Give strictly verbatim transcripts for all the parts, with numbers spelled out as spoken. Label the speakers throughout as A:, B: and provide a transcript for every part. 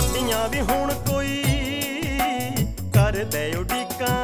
A: साडियां भी हुण कोई कर दे उडीकां,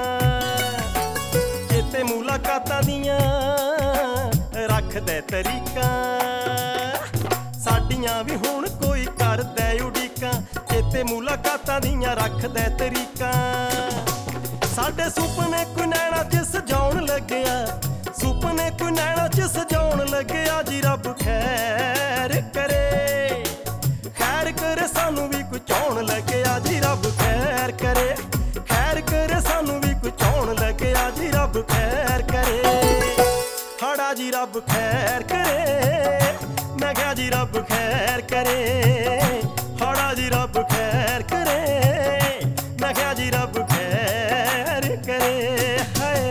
A: चेते मुलाकातां दियां रख दे तरीकां। साडियां भी हुण कोई कर दे उडीकां, चेते मुलाकातां दियां रख दे तरीकां। साडे सुपने कोई नैना च सजाउण लग्या, सुपने कोई नैना च सजाउण लग्या जी रब खैर करे, खैर करे सानू भी कोई चाउण लग्या जी रब खैर करे, खैर करे सानू भी कोई चाउण लग्या जी रब खैर करे। हाड़ा जी रब खैर करे, मैं कहा जी रब खैर करे, हाड़ा जी रब खैर करे, मैं कहा जी रब खैर करे। हाय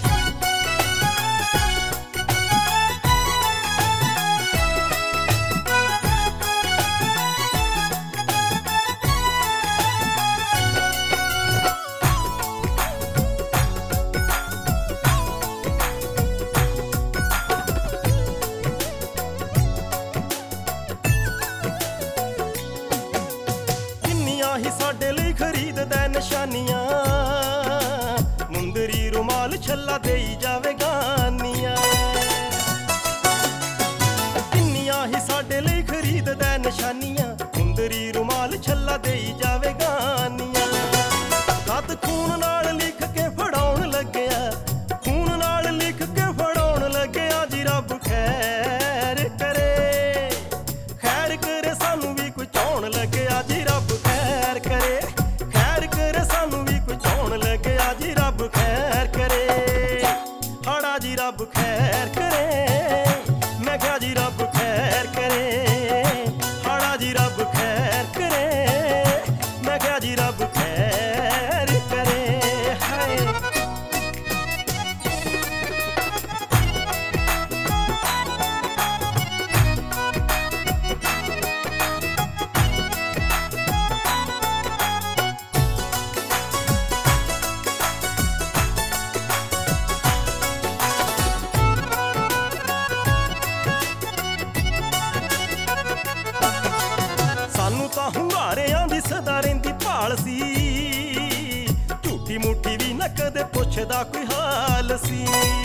A: ही साडे लई खरीद दे निशानियां, मुंदरी रुमाल छल्ला देई जावे गानियां। किन्नियां ही साडे लई खरीद दे निशानियां, मुंदरी रुमाल छल्ला देई जावे गानियां। खत खून नाल लिख के फड़ाउण लग्या, खून नाल लिख के फड़ाउण लग्या जी रब खैर करे, खैर करे सानू भी कोई चाउण लग्या जी रब खैर करे, खैर करे सानू भी कोई चाउण लग्या जी रब खैर करे। हाड़ा जी रब खैर करे, मैं कहा जी रब खैर करे, हाड़ा जी रब खैर करे, मैं कहा जी रब खैर करे। हाय सानू तां हुंगारियां दी सदा रहिंदी भाल सी, झूठी मूठी भी न कदे पुछदा कोई हाल सी।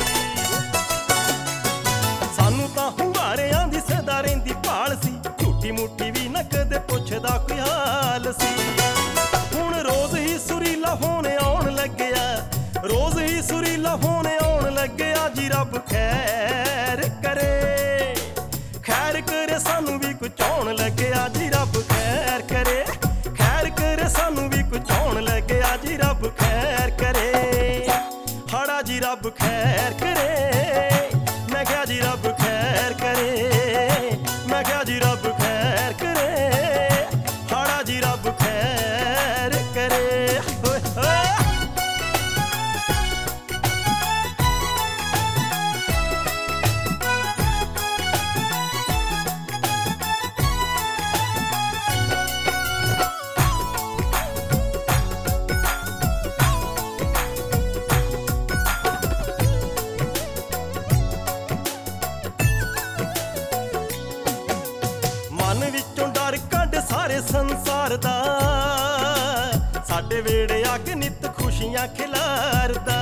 A: सानू तां हुंगारियां दी सदा रहिंदी भाल सी, झूठी मूठी भी न कदे पुछदा कोई हाल सी। हुण रोज ही सुरीला फोन आउण लग्या, रोज ही सुरीला फोन आउण लग्या जी रब खैर करे, खैर करे सानू भी कोई चाउण लग्या जी रब खैर करे, खैर करे सानू भी कोई चाउण लग्या जी रब खैर करे। हाड़ा जी रब खैर करे, मैं कहा जी रब खैर करे, मैं कहा जी रब खैर करे, हाड़ा जी रब खैर करे। होए होए मन विचों डर कढ सारे संसार दा, साडे वेड़े अग नित खुशियां खिलारदा।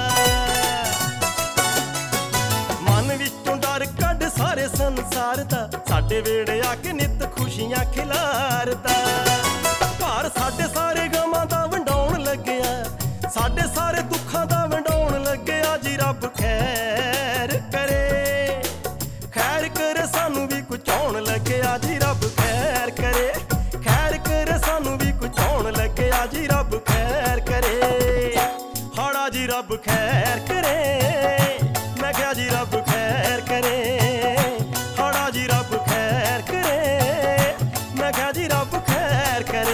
A: मन विचों डर कढ सारे संसार दा, साडे वेड़े अग नित खुशियां खिलारदा। घर साडे सारे गमां दा वंडाउण लग्या, साडे सारे दुखां दा वंडाउण लग्या जी रब खैर करे, खैर करे सानू भी कोई चाउण लग्या जी रब खैर करे, खैर करे सानू भी कोई चाउण लग्या जी रब खैर करे। हाड़ा जी रब खैर करे, मैं कहा जी रब खैर करे, हाड़ा जी रब खैर करे, मैं कहा जी रब खैर करे।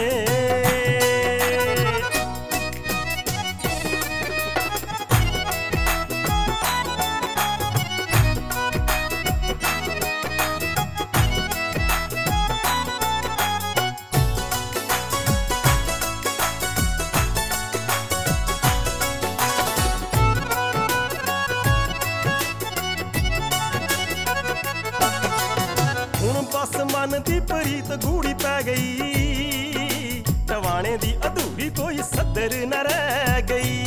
A: मन दी प्रीत गूड़ी पै गई, टवा कोई सदर न रह गई।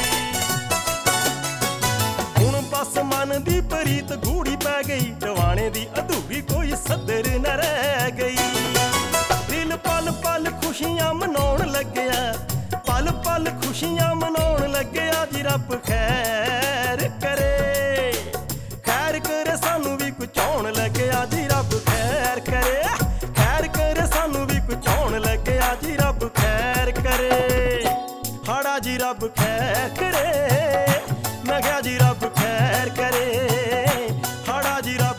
A: हुण बस मन दी प्रीत गूड़ी पै गई, टवाणे दी अधूरी कोई सदर न रह गई। दिल पल पल खुशियां मनाउण लग्या, पल पल खुशियां मनाउण लग्या जी रब खैर करे, खैर करे सानू भी कुछ आउण लग्या जी रब खैर करे, खैर करे सानू भी कुछ आउण लग्या जी रब खैर करे। हाड़ा जी रब खैर करे, मैं क्या जी रब खैर करे, हाड़ा जी रब